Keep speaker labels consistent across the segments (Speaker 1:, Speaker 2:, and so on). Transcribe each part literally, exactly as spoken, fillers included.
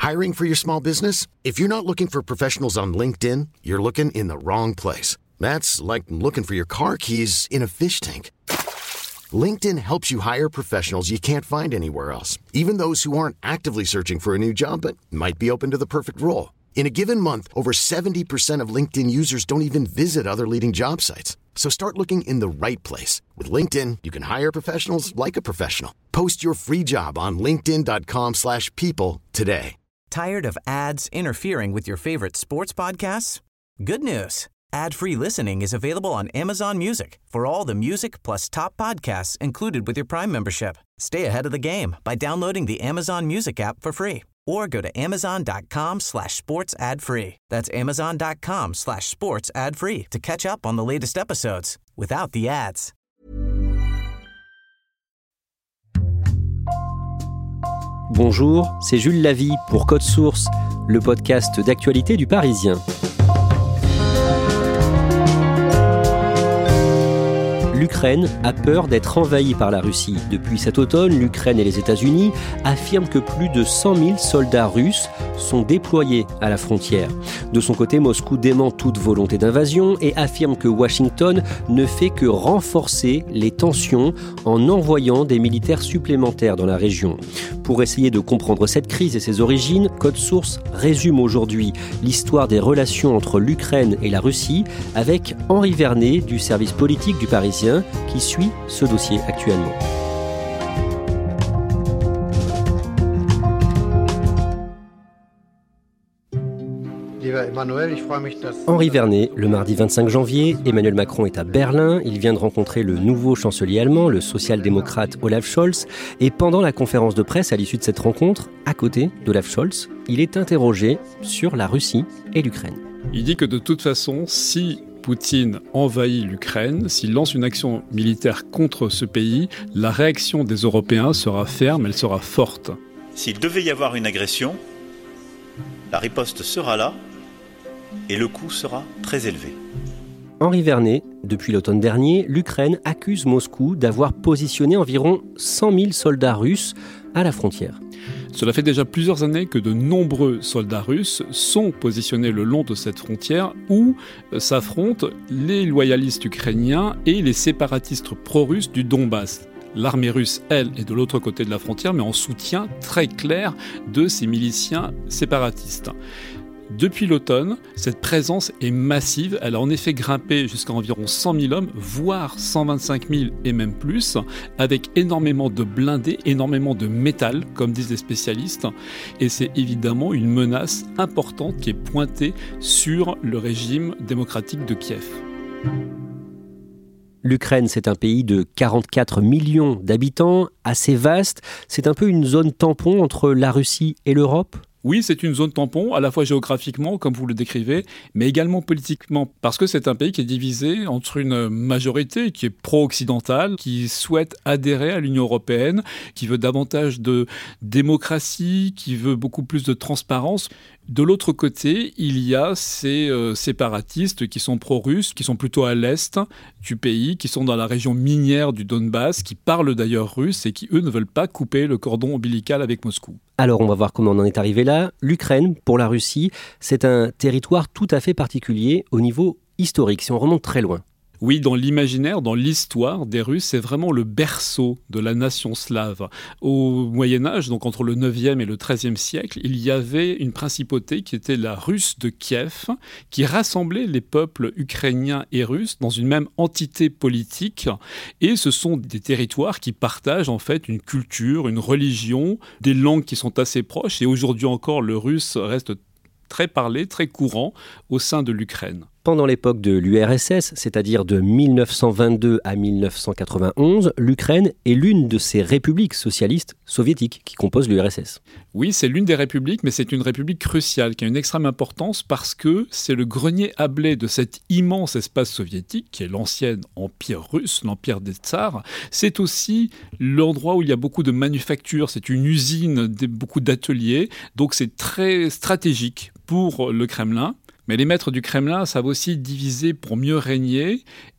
Speaker 1: Hiring for your small business? If you're not looking for professionals on LinkedIn, you're looking in the wrong place. That's like looking for your car keys in a fish tank. LinkedIn helps you hire professionals you can't find anywhere else, even those who aren't actively searching for a new job but might be open to the perfect role. In a given month, over seventy percent of LinkedIn users don't even visit other leading job sites. So start looking in the right place. With LinkedIn, you can hire professionals like a professional. Post your free job on linkedin dot com slash people today.
Speaker 2: Tired of ads interfering with your favorite sports podcasts? Good news. Ad-free listening is available on Amazon Music for all the music plus top podcasts included with your Prime membership. Stay ahead of the game by downloading the Amazon Music app for free or go to amazon.com slash sports ad free. That's amazon.com slash sports ad free to catch up on the latest episodes without the ads.
Speaker 3: Bonjour, c'est Jules Lavie pour Code Source, le podcast d'actualité du Parisien. L'Ukraine a peur d'être envahie par la Russie. Depuis cet automne, l'Ukraine et les États-Unis affirment que plus de cent mille soldats russes sont déployés à la frontière. De son côté, Moscou dément toute volonté d'invasion et affirme que Washington ne fait que renforcer les tensions en envoyant des militaires supplémentaires dans la région. Pour essayer de comprendre cette crise et ses origines, Code Source résume aujourd'hui l'histoire des relations entre l'Ukraine et la Russie avec Henri Vernet du service politique du Parisien qui suit ce dossier actuellement. Henri Vernet, le mardi vingt-cinq janvier, Emmanuel Macron est à Berlin. Il vient de rencontrer le nouveau chancelier allemand, le social-démocrate Olaf Scholz. Et pendant la conférence de presse à l'issue de cette rencontre, à côté d'Olaf Scholz, il est interrogé sur la Russie et l'Ukraine.
Speaker 4: Il dit que de toute façon, si Poutine envahit l'Ukraine, s'il lance une action militaire contre ce pays, la réaction des Européens sera ferme, elle sera forte.
Speaker 5: S'il devait y avoir une agression, la riposte sera là et le coût sera très élevé.
Speaker 3: Henri Vernet, depuis l'automne dernier, l'Ukraine accuse Moscou d'avoir positionné environ cent mille soldats russes à la frontière.
Speaker 4: Cela fait déjà plusieurs années que de nombreux soldats russes sont positionnés le long de cette frontière où s'affrontent les loyalistes ukrainiens et les séparatistes pro-russes du Donbass. L'armée russe, elle, est de l'autre côté de la frontière, mais en soutien très clair de ces miliciens séparatistes. Depuis l'automne, cette présence est massive. Elle a en effet grimpé jusqu'à environ cent mille hommes, voire cent vingt-cinq mille et même plus, avec énormément de blindés, énormément de métal, comme disent les spécialistes. Et c'est évidemment une menace importante qui est pointée sur le régime démocratique de Kiev.
Speaker 3: L'Ukraine, c'est un pays de quarante-quatre millions d'habitants, assez vaste. C'est un peu une zone tampon entre la Russie et l'Europe ?
Speaker 4: Oui, c'est une zone tampon, à la fois géographiquement, comme vous le décrivez, mais également politiquement, parce que c'est un pays qui est divisé entre une majorité qui est pro-occidentale, qui souhaite adhérer à l'Union européenne, qui veut davantage de démocratie, qui veut beaucoup plus de transparence. De l'autre côté, il y a ces euh, séparatistes qui sont pro-russes, qui sont plutôt à l'est du pays, qui sont dans la région minière du Donbass, qui parlent d'ailleurs russe et qui, eux, ne veulent pas couper le cordon ombilical avec Moscou.
Speaker 3: Alors, on va voir comment on en est arrivé là. L'Ukraine, pour la Russie, c'est un territoire tout à fait particulier au niveau historique, si on remonte très loin.
Speaker 4: Oui, dans l'imaginaire, dans l'histoire des Russes, c'est vraiment le berceau de la nation slave. Au Moyen-Âge, donc entre le neuvième et le treizième siècle, il y avait une principauté qui était la Russe de Kiev, qui rassemblait les peuples ukrainiens et russes dans une même entité politique. Et ce sont des territoires qui partagent en fait une culture, une religion, des langues qui sont assez proches. Et aujourd'hui encore, le russe reste très parlé, très courant au sein de l'Ukraine.
Speaker 3: Pendant l'époque de l'U R S S, c'est-à-dire de mille neuf cent vingt-deux à mille neuf cent quatre-vingt-onze, l'Ukraine est l'une de ces républiques socialistes soviétiques qui composent l'U R S S.
Speaker 4: Oui, c'est l'une des républiques, mais c'est une république cruciale qui a une extrême importance parce que c'est le grenier à blé de cet immense espace soviétique qui est l'ancien empire russe, l'empire des tsars. C'est aussi l'endroit où il y a beaucoup de manufactures, c'est une usine, beaucoup d'ateliers, donc c'est très stratégique pour le Kremlin. Mais les maîtres du Kremlin savent aussi diviser pour mieux régner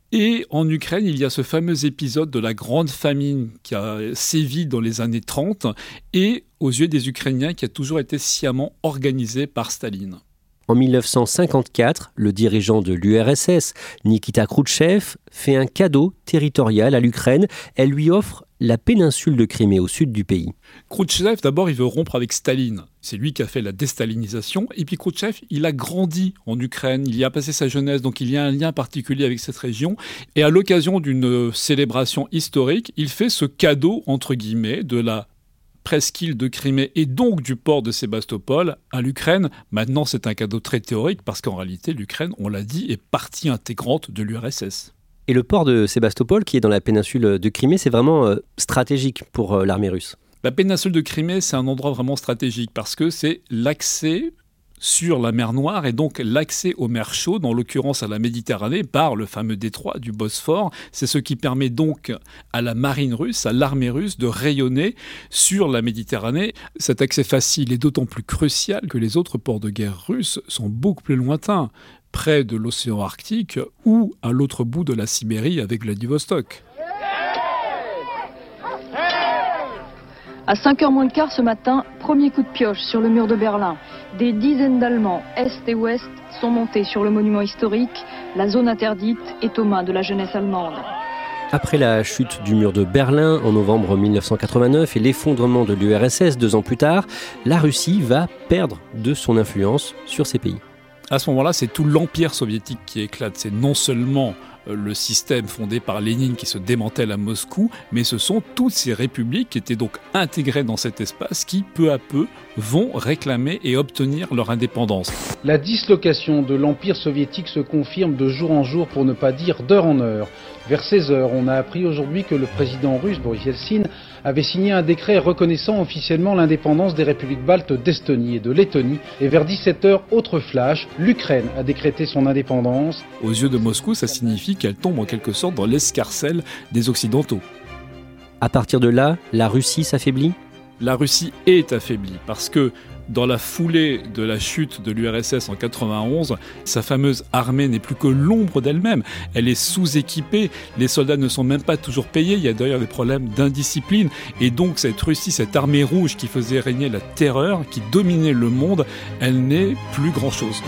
Speaker 4: Et en Ukraine, il y a ce fameux épisode de la grande famine qui a sévi dans les années trente et, aux yeux des Ukrainiens, qui a toujours été sciemment organisé par Staline.
Speaker 3: En dix-neuf cent cinquante-quatre, le dirigeant de l'U R S S, Nikita Khrouchtchev, fait un cadeau territorial à l'Ukraine. Elle lui offre la péninsule de Crimée au sud du pays.
Speaker 4: Khrouchtchev, d'abord, il veut rompre avec Staline. C'est lui qui a fait la déstalinisation. Et puis Khrouchtchev, il a grandi en Ukraine, il y a passé sa jeunesse, donc il y a un lien particulier avec cette région. Et à l'occasion d'une célébration historique, il fait ce cadeau, entre guillemets, de la presqu'île de Crimée et donc du port de Sébastopol à l'Ukraine. Maintenant, c'est un cadeau très théorique parce qu'en réalité, l'Ukraine, on l'a dit, est partie intégrante de l'U R S S.
Speaker 3: Et le port de Sébastopol, qui est dans la péninsule de Crimée, c'est vraiment euh, stratégique pour euh, l'armée russe.
Speaker 4: La péninsule de Crimée, c'est un endroit vraiment stratégique parce que c'est l'accès sur la mer Noire et donc l'accès aux mers chaudes, en l'occurrence à la Méditerranée, par le fameux détroit du Bosphore. C'est ce qui permet donc à la marine russe, à l'armée russe, de rayonner sur la Méditerranée. Cet accès facile est d'autant plus crucial que les autres ports de guerre russes sont beaucoup plus lointains, près de l'océan Arctique ou à l'autre bout de la Sibérie avec Vladivostok.
Speaker 6: À cinq heures moins le quart ce matin, premier coup de pioche sur le mur de Berlin. Des dizaines d'Allemands, est et ouest, sont montés sur le monument historique. La zone interdite est aux mains de la jeunesse allemande.
Speaker 3: Après la chute du mur de Berlin en novembre dix-neuf cent quatre-vingt-neuf et l'effondrement de l'U R S S deux ans plus tard, la Russie va perdre de son influence sur ces pays.
Speaker 4: À ce moment-là, c'est tout l'empire soviétique qui éclate. C'est non seulement le système fondé par Lénine qui se démantèle à Moscou, mais ce sont toutes ces républiques qui étaient donc intégrées dans cet espace qui, peu à peu, vont réclamer et obtenir leur indépendance.
Speaker 7: La dislocation de l'empire soviétique se confirme de jour en jour, pour ne pas dire d'heure en heure. Vers seize heures, on a appris aujourd'hui que le président russe, Boris Yeltsin, avait signé un décret reconnaissant officiellement l'indépendance des républiques baltes d'Estonie et de Lettonie. Et vers dix-sept heures, autre flash, l'Ukraine a décrété son indépendance.
Speaker 4: Aux yeux de Moscou, ça signifie qu'elle tombe en quelque sorte dans l'escarcelle des Occidentaux.
Speaker 3: À partir de là, la Russie s'affaiblit ?
Speaker 4: La Russie est affaiblie parce que dans la foulée de la chute de l'U R S S en quatre-vingt-onze, sa fameuse armée n'est plus que l'ombre d'elle-même. Elle est sous-équipée, les soldats ne sont même pas toujours payés, il y a d'ailleurs des problèmes d'indiscipline. Et donc cette Russie, cette armée rouge qui faisait régner la terreur, qui dominait le monde, elle n'est plus grand-chose.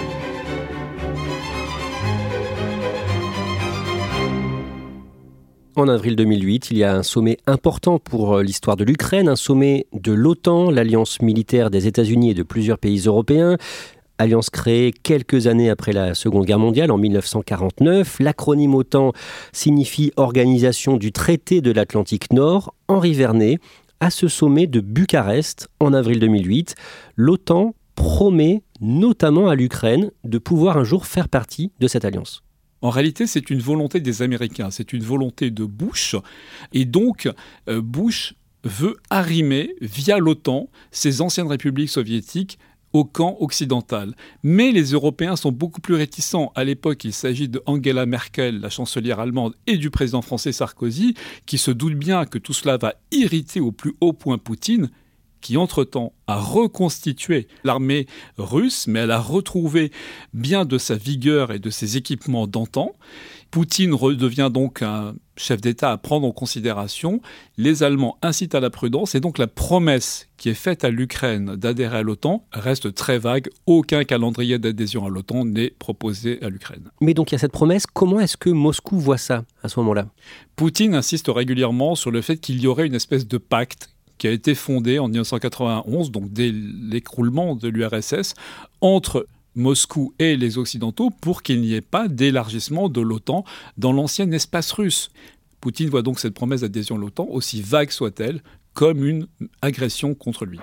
Speaker 3: En avril deux mille huit, il y a un sommet important pour l'histoire de l'Ukraine, un sommet de l'OTAN, l'alliance militaire des États-Unis et de plusieurs pays européens. Alliance créée quelques années après la Seconde Guerre mondiale, en dix-neuf cent quarante-neuf. L'acronyme OTAN signifie Organisation du traité de l'Atlantique Nord. Henri Vernet, à ce sommet de Bucarest, en avril deux mille huit, l'OTAN promet notamment à l'Ukraine de pouvoir un jour faire partie de cette alliance.
Speaker 4: En réalité, c'est une volonté des Américains, c'est une volonté de Bush. Et donc, euh, Bush veut arrimer, via l'OTAN, ces anciennes républiques soviétiques au camp occidental. Mais les Européens sont beaucoup plus réticents. À l'époque, il s'agit de Angela Merkel, la chancelière allemande, et du président français Sarkozy, qui se doutent bien que tout cela va irriter au plus haut point Poutine, qui entre-temps a reconstitué l'armée russe, mais elle a retrouvé bien de sa vigueur et de ses équipements d'antan. Poutine redevient donc un chef d'État à prendre en considération. Les Allemands incitent à la prudence et donc la promesse qui est faite à l'Ukraine d'adhérer à l'OTAN reste très vague. Aucun calendrier d'adhésion à l'OTAN n'est proposé à l'Ukraine.
Speaker 3: Mais donc il y a cette promesse. Comment est-ce que Moscou voit ça à ce moment-là ?
Speaker 4: Poutine insiste régulièrement sur le fait qu'il y aurait une espèce de pacte qui a été fondé en dix-neuf cent quatre-vingt-onze, donc dès l'écroulement de l'U R S S, entre Moscou et les Occidentaux pour qu'il n'y ait pas d'élargissement de l'OTAN dans l'ancien espace russe. Poutine voit donc cette promesse d'adhésion à l'OTAN, aussi vague soit-elle, comme une agression contre lui.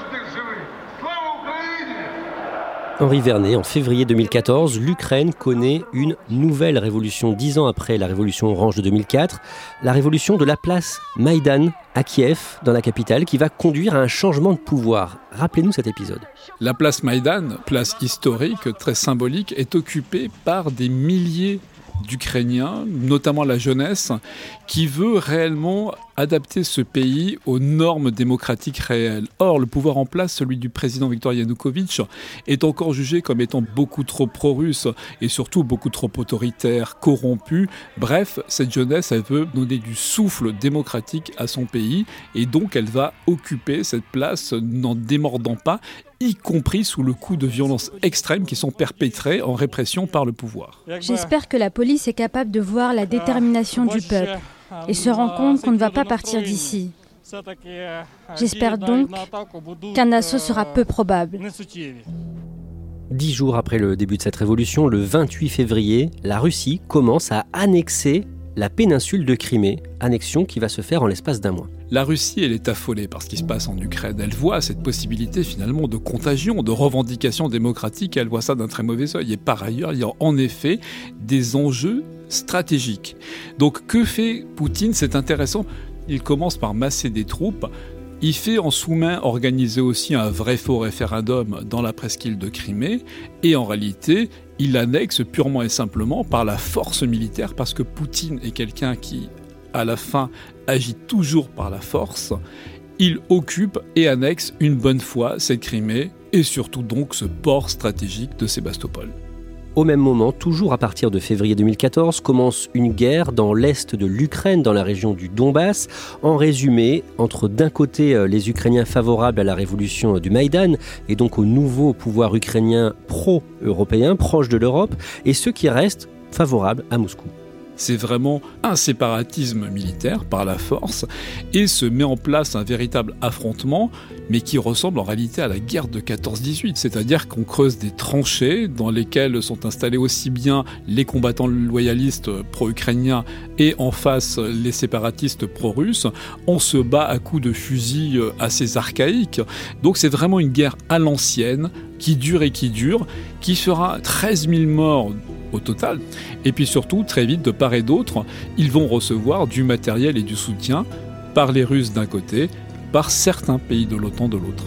Speaker 3: Henri Vernet, en février deux mille quatorze, l'Ukraine connaît une nouvelle révolution dix ans après la révolution orange de deux mille quatre, la révolution de la place Maïdan à Kiev, dans la capitale, qui va conduire à un changement de pouvoir. Rappelez-nous cet épisode.
Speaker 4: La place Maïdan, place historique, très symbolique, est occupée par des milliers d'Ukrainiens, notamment la jeunesse, qui veut réellement adapter ce pays aux normes démocratiques réelles. Or, le pouvoir en place, celui du président Viktor Yanukovych, est encore jugé comme étant beaucoup trop pro-russe et surtout beaucoup trop autoritaire, corrompu. Bref, cette jeunesse, elle veut donner du souffle démocratique à son pays et donc elle va occuper cette place n'en démordant pas, y compris sous le coup de violences extrêmes qui sont perpétrées en répression par le pouvoir.
Speaker 8: J'espère que la police est capable de voir la détermination du peuple et se rend compte qu'on ne va pas partir d'ici. J'espère donc qu'un assaut sera peu probable.
Speaker 3: Dix jours après le début de cette révolution, le vingt-huit février, la Russie commence à annexer la péninsule de Crimée, annexion qui va se faire en l'espace d'un mois.
Speaker 4: La Russie, elle est affolée par ce qui se passe en Ukraine. Elle voit cette possibilité finalement de contagion, de revendication démocratique, et elle voit ça d'un très mauvais œil. Et par ailleurs, il y a en effet des enjeux stratégiques. Donc que fait Poutine ? C'est intéressant. Il commence par masser des troupes. Il fait en sous-main organiser aussi un vrai faux référendum dans la presqu'île de Crimée. Et en réalité, il annexe purement et simplement par la force militaire, parce que Poutine est quelqu'un qui, à la fin, agit toujours par la force. Il occupe et annexe une bonne fois cette Crimée et surtout donc ce port stratégique de Sébastopol.
Speaker 3: Au même moment, toujours à partir de février deux mille quatorze, commence une guerre dans l'est de l'Ukraine, dans la région du Donbass. En résumé, entre d'un côté les Ukrainiens favorables à la révolution du Maïdan, et donc au nouveau pouvoir ukrainien pro-européen, proche de l'Europe, et ceux qui restent favorables à Moscou.
Speaker 4: C'est vraiment un séparatisme militaire par la force et se met en place un véritable affrontement, mais qui ressemble en réalité à la guerre de quatorze dix-huit, c'est-à-dire qu'on creuse des tranchées dans lesquelles sont installés aussi bien les combattants loyalistes pro-ukrainiens et en face les séparatistes pro-russes. On se bat à coups de fusils assez archaïques, donc c'est vraiment une guerre à l'ancienne, qui dure et qui dure, qui fera treize mille morts au total. Et puis surtout, très vite, de part et d'autre, ils vont recevoir du matériel et du soutien par les Russes d'un côté, par certains pays de l'OTAN de l'autre.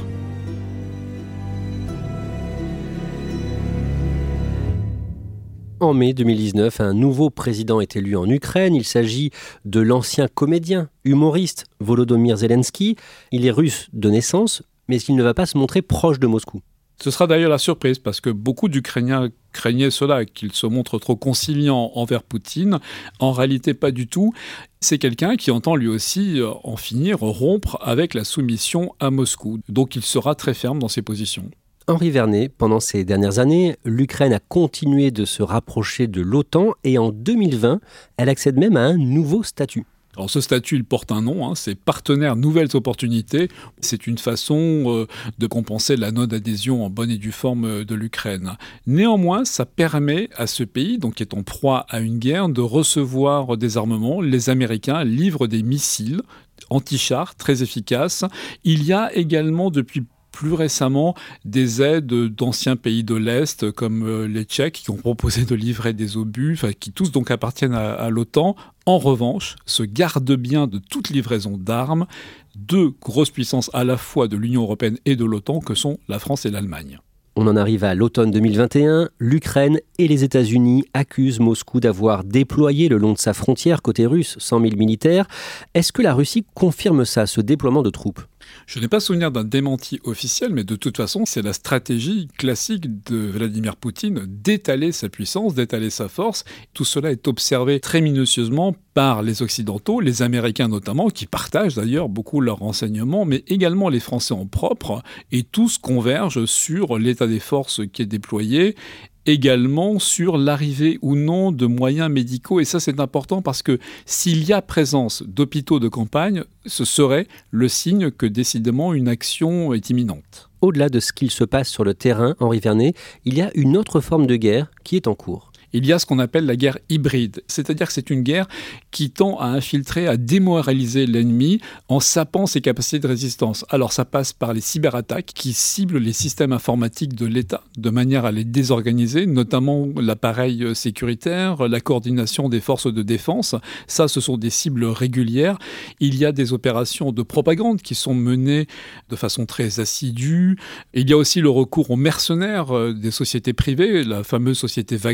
Speaker 3: En mai deux mille dix-neuf, un nouveau président est élu en Ukraine. Il s'agit de l'ancien comédien, humoriste Volodymyr Zelensky. Il est russe de naissance, mais il ne va pas se montrer proche de Moscou.
Speaker 4: Ce sera d'ailleurs la surprise, parce que beaucoup d'Ukrainiens craignaient cela, qu'il se montre trop conciliant envers Poutine. En réalité, pas du tout. C'est quelqu'un qui entend lui aussi en finir, rompre avec la soumission à Moscou. Donc il sera très ferme dans ses positions.
Speaker 3: Henri Vernet, pendant ces dernières années, l'Ukraine a continué de se rapprocher de l'OTAN et en deux mille vingt, elle accède même à un nouveau statut.
Speaker 4: Alors ce statut, il porte un nom, hein, c'est Partenaire Nouvelles Opportunités. C'est une façon euh, de compenser la non-adhésion en bonne et due forme de l'Ukraine. Néanmoins, ça permet à ce pays, donc qui est en proie à une guerre, de recevoir des armements. Les Américains livrent des missiles anti-chars très efficaces. Il y a également depuis plus récemment des aides d'anciens pays de l'Est comme les Tchèques qui ont proposé de livrer des obus, enfin, qui tous donc appartiennent à, à l'OTAN. En revanche, se gardent bien de toute livraison d'armes deux grosses puissances à la fois de l'Union européenne et de l'OTAN que sont la France et l'Allemagne.
Speaker 3: On en arrive à l'automne deux mille vingt et un. L'Ukraine et les États-Unis accusent Moscou d'avoir déployé le long de sa frontière côté russe cent mille militaires. Est-ce que la Russie confirme ça, ce déploiement de troupes ?
Speaker 4: Je n'ai pas souvenir d'un démenti officiel, mais de toute façon, c'est la stratégie classique de Vladimir Poutine d'étaler sa puissance, d'étaler sa force. Tout cela est observé très minutieusement par les Occidentaux, les Américains notamment, qui partagent d'ailleurs beaucoup leurs renseignements, mais également les Français en propre, et tous convergent sur l'état des forces qui est déployé, également sur l'arrivée ou non de moyens médicaux. Et ça, c'est important parce que s'il y a présence d'hôpitaux de campagne, ce serait le signe que décidément une action est imminente.
Speaker 3: Au-delà de ce qu'il se passe sur le terrain, Henri Vernet, il y a une autre forme de guerre qui est en cours.
Speaker 4: Il y a ce qu'on appelle la guerre hybride, c'est-à-dire que c'est une guerre qui tend à infiltrer, à démoraliser l'ennemi en sapant ses capacités de résistance. Alors ça passe par les cyberattaques qui ciblent les systèmes informatiques de l'État de manière à les désorganiser, notamment l'appareil sécuritaire, la coordination des forces de défense. Ça, ce sont des cibles régulières. Il y a des opérations de propagande qui sont menées de façon très assidue. Il y a aussi le recours aux mercenaires des sociétés privées, la fameuse société Wagner, dont on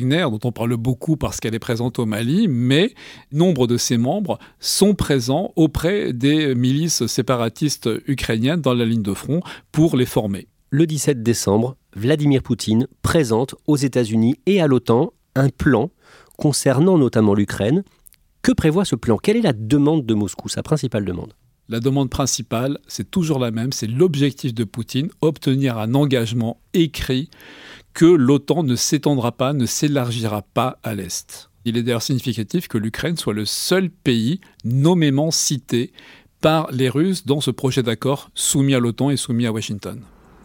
Speaker 4: on parle beaucoup parce qu'elle est présente au Mali, mais nombre de ses membres sont présents auprès des milices séparatistes ukrainiennes dans la ligne de front pour les former.
Speaker 3: Le dix-sept décembre, Vladimir Poutine présente aux États-Unis et à l'OTAN un plan concernant notamment l'Ukraine. Que prévoit ce plan ? Quelle est la demande de Moscou, sa principale demande ?
Speaker 4: La demande principale, c'est toujours la même, c'est l'objectif de Poutine, obtenir un engagement écrit que l'OTAN ne s'étendra pas, ne s'élargira pas à l'Est. Il est d'ailleurs significatif que l'Ukraine soit le seul pays nommément cité par les Russes dans ce projet d'accord soumis à l'OTAN et soumis à Washington.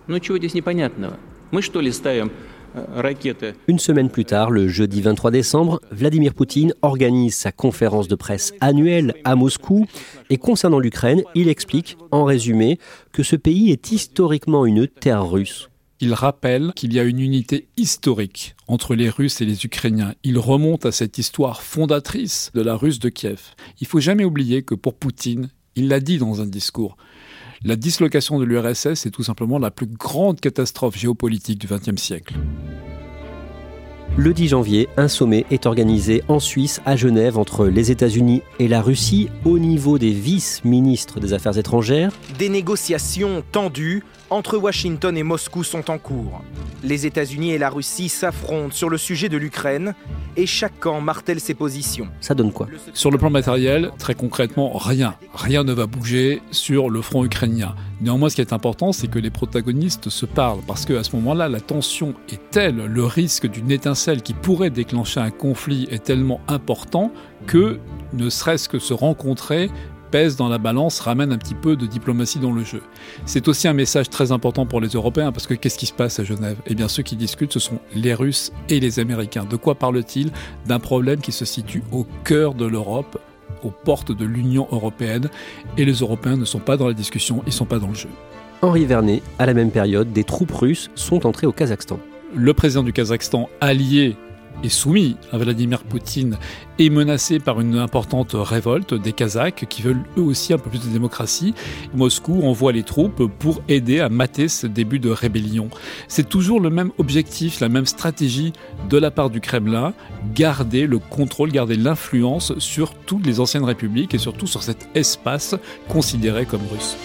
Speaker 3: Une semaine plus tard, le jeudi vingt-trois décembre, Vladimir Poutine organise sa conférence de presse annuelle à Moscou. Et concernant l'Ukraine, il explique, en résumé, que ce pays est historiquement une terre russe.
Speaker 4: Il rappelle qu'il y a une unité historique entre les Russes et les Ukrainiens. Il remonte à cette histoire fondatrice de la Russe de Kiev. Il ne faut jamais oublier que pour Poutine, il l'a dit dans un discours, la dislocation de l'U R S S est tout simplement la plus grande catastrophe géopolitique du vingtième siècle.
Speaker 3: Le dix janvier, un sommet est organisé en Suisse, à Genève, entre les États-Unis et la Russie, au niveau des vice-ministres des Affaires étrangères.
Speaker 9: Des négociations tendues entre Washington et Moscou sont en cours. Les États-Unis et la Russie s'affrontent sur le sujet de l'Ukraine et chaque camp martèle ses positions.
Speaker 3: Ça donne quoi ?
Speaker 4: Sur le plan matériel, très concrètement, rien. Rien ne va bouger sur le front ukrainien. Néanmoins, ce qui est important, c'est que les protagonistes se parlent, parce qu'à ce moment-là, la tension est telle, le risque d'une étincelle qui pourrait déclencher un conflit est tellement important que, ne serait-ce que se rencontrer, pèse dans la balance, ramène un petit peu de diplomatie dans le jeu. C'est aussi un message très important pour les Européens, parce que qu'est-ce qui se passe à Genève ? Eh bien, ceux qui discutent, ce sont les Russes et les Américains. De quoi parle-t-il ? D'un problème qui se situe au cœur de l'Europe, aux portes de l'Union européenne, et les Européens ne sont pas dans la discussion, ils ne sont pas dans le jeu.
Speaker 3: Henri Vernet, à la même période, des troupes russes sont entrées au Kazakhstan.
Speaker 4: Le président du Kazakhstan, allié et soumis à Vladimir Poutine, est menacé par une importante révolte des Kazakhs qui veulent eux aussi un peu plus de démocratie. Moscou envoie les troupes pour aider à mater ce début de rébellion. C'est toujours le même objectif, la même stratégie de la part du Kremlin, garder le contrôle, garder l'influence sur toutes les anciennes républiques et surtout sur cet espace considéré comme russe.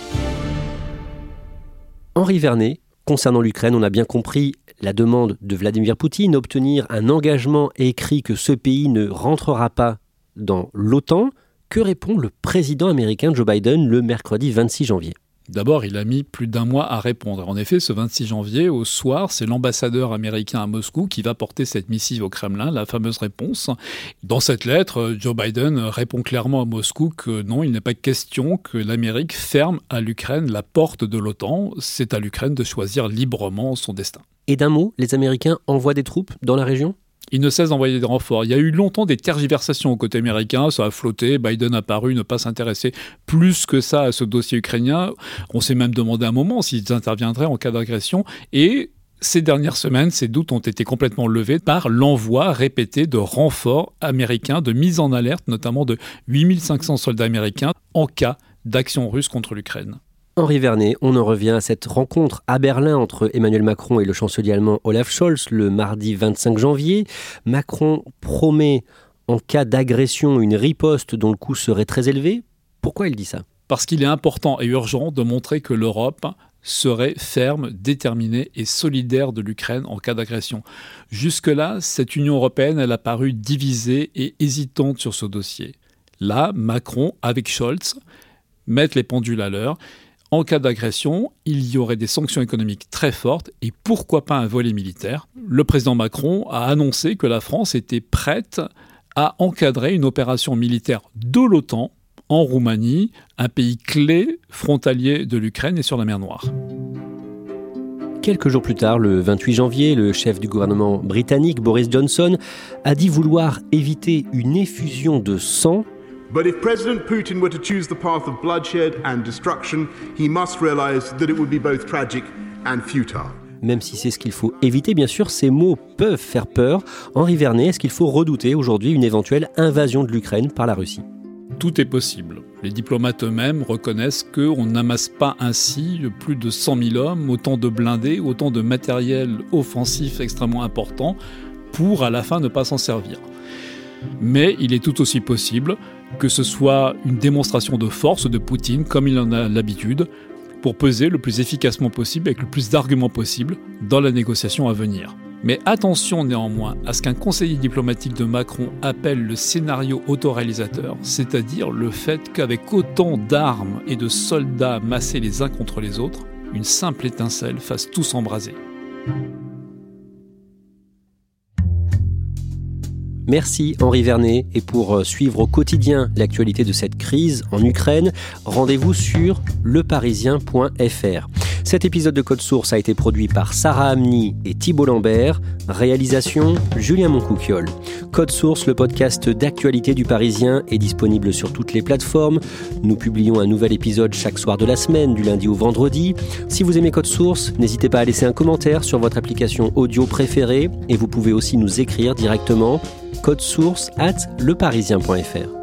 Speaker 3: Henri Vernet, concernant l'Ukraine, on a bien compris la demande de Vladimir Poutine, obtenir un engagement écrit que ce pays ne rentrera pas dans l'OTAN. Que répond le président américain Joe Biden le mercredi vingt-six janvier ?
Speaker 4: D'abord, il a mis plus d'un mois à répondre. En effet, ce vingt-six janvier, au soir, c'est l'ambassadeur américain à Moscou qui va porter cette missive au Kremlin, la fameuse réponse. Dans cette lettre, Joe Biden répond clairement à Moscou que non, il n'est pas question que l'Amérique ferme à l'Ukraine la porte de l'OTAN. C'est à l'Ukraine de choisir librement son destin.
Speaker 3: Et d'un mot, les Américains envoient des troupes dans la région ?
Speaker 4: Ils ne cessent d'envoyer des renforts. Il y a eu longtemps des tergiversations au côté américain, ça a flotté, Biden a paru ne pas s'intéresser plus que ça à ce dossier ukrainien. On s'est même demandé un moment s'ils interviendraient en cas d'agression. Et ces dernières semaines, ces doutes ont été complètement levés par l'envoi répété de renforts américains, de mise en alerte, notamment de huit mille cinq cents soldats américains en cas d'action russe contre l'Ukraine.
Speaker 3: Henri Vernet, on en revient à cette rencontre à Berlin entre Emmanuel Macron et le chancelier allemand Olaf Scholz le mardi vingt-cinq janvier. Macron promet en cas d'agression une riposte dont le coût serait très élevé. Pourquoi il dit ça ?
Speaker 4: Parce qu'il est important et urgent de montrer que l'Europe serait ferme, déterminée et solidaire de l'Ukraine en cas d'agression. Jusque-là, cette Union européenne, elle a paru divisée et hésitante sur ce dossier. Là, Macron, avec Scholz, mettent les pendules à l'heure. En cas d'agression, il y aurait des sanctions économiques très fortes et pourquoi pas un volet militaire. Le président Macron a annoncé que la France était prête à encadrer une opération militaire de l'OTAN en Roumanie, un pays clé frontalier de l'Ukraine et sur la mer Noire.
Speaker 3: Quelques jours plus tard, le vingt-huit janvier, le chef du gouvernement britannique, Boris Johnson, a dit vouloir éviter une effusion de sang.
Speaker 10: But if President Putin were to choose the path of bloodshed and destruction, he must realize that it would be both tragic and futile.
Speaker 3: Même si c'est ce qu'il faut éviter, bien sûr, ces mots peuvent faire peur. Henri Vernet, est-ce qu'il faut redouter aujourd'hui une éventuelle invasion de l'Ukraine par la Russie ?
Speaker 4: Tout est possible. Les diplomates eux-mêmes reconnaissent qu'on n'amasse pas ainsi plus de cent mille hommes, autant de blindés, autant de matériel offensif extrêmement important pour à la fin ne pas s'en servir. Mais il est tout aussi possible que ce soit une démonstration de force de Poutine, comme il en a l'habitude, pour peser le plus efficacement possible, avec le plus d'arguments possible, dans la négociation à venir. Mais attention néanmoins à ce qu'un conseiller diplomatique de Macron appelle le scénario autoréalisateur, c'est-à-dire le fait qu'avec autant d'armes et de soldats massés les uns contre les autres, une simple étincelle fasse tout s'embraser.
Speaker 3: Merci Henri Vernet, et pour suivre au quotidien l'actualité de cette crise en Ukraine, rendez-vous sur le parisien point f r. Cet épisode de Code Source a été produit par Sarah Amni et Thibault Lambert. Réalisation, Julien Moncouquiol. Code Source, le podcast d'actualité du Parisien, est disponible sur toutes les plateformes. Nous publions un nouvel épisode chaque soir de la semaine, du lundi au vendredi. Si vous aimez Code Source, n'hésitez pas à laisser un commentaire sur votre application audio préférée, et vous pouvez aussi nous écrire directement code source arobase le parisien point f r.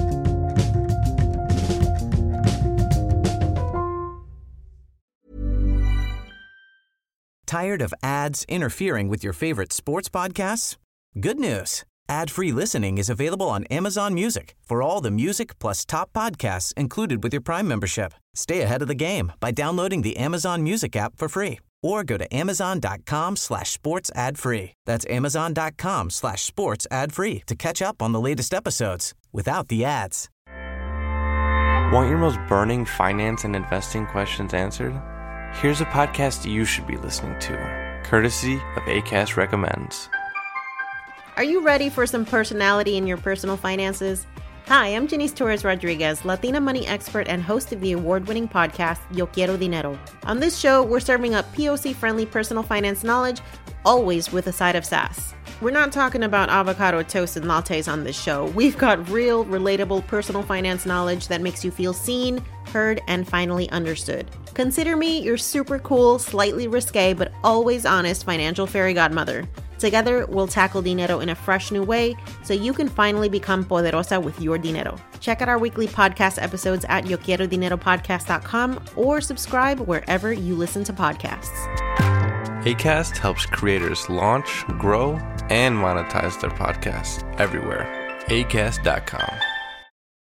Speaker 2: Tired of ads interfering with your favorite sports podcasts? Good news. Ad-free listening is available on Amazon Music for all the music plus top podcasts included with your Prime membership. Stay ahead of the game by downloading the Amazon Music app for free or go to amazon.com slash sports ad free. That's amazon.com slash sports ad free to catch up on the latest episodes without the ads.
Speaker 11: Want your most burning finance and investing questions answered? Here's a podcast you should be listening to, courtesy of Acast Recommends.
Speaker 12: Are you ready for some personality in your personal finances? Hi, I'm Janice Torres-Rodriguez, Latina money expert and host of the award-winning podcast, Yo Quiero Dinero. On this show, we're serving up P O C-friendly personal finance knowledge, always with a side of sass. We're not talking about avocado toast and lattes on this show. We've got real, relatable personal finance knowledge that makes you feel seen, heard, and finally understood. Consider me your super cool, slightly risque, but always honest financial fairy godmother. Together, we'll tackle dinero in a fresh new way so you can finally become poderosa with your dinero. Check out our weekly podcast episodes at yo quiero dinero podcast dot com or subscribe wherever you listen to podcasts.
Speaker 11: Acast helps creators launch, grow, and monetize their podcasts everywhere. acast dot com.